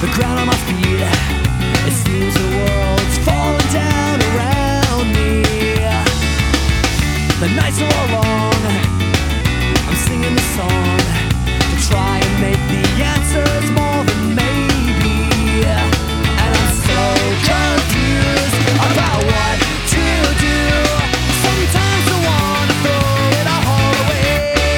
the ground on my feet. It seems the world's falling down around me. The nights are all long, I'm singing this song to try and make the answers more than maybe. And I'm so confused about what to do. Sometimes I wanna throw it all away.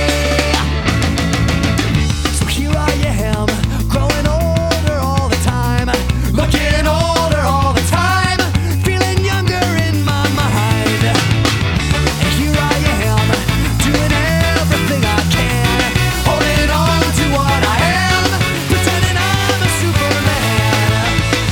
So here I am, growing older all the time, looking older all the time, feeling younger in my mind. And here I am, doing everything I can, holding on to what I am, pretending I'm a Superman.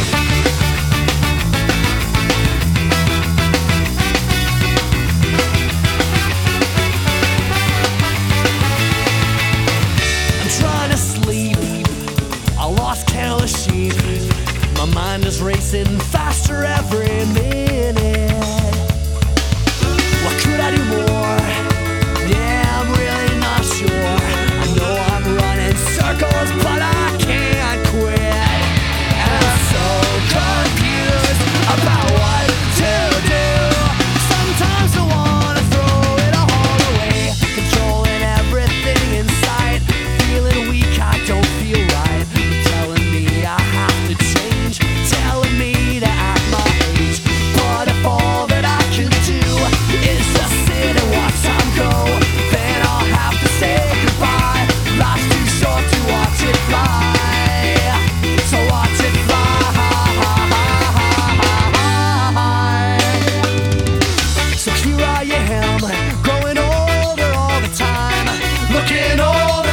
I'm trying to sleep, I lost count of sheep. My mind is racing faster every minute. What could I do more? Yeah, I'm really not sure. I know I'm running circles, but I can't quit. And I'm so confused about what to do. Sometimes I wanna throw it all away, controlling everything in sight, feeling weak, I don't feel right. You're telling me I have to change, telling me that at my age. But if all that I can do is just sit and watch time go, then I'll have to say goodbye. Life's too short to watch it fly, so watch it fly. So here I am, growing older all the time, looking older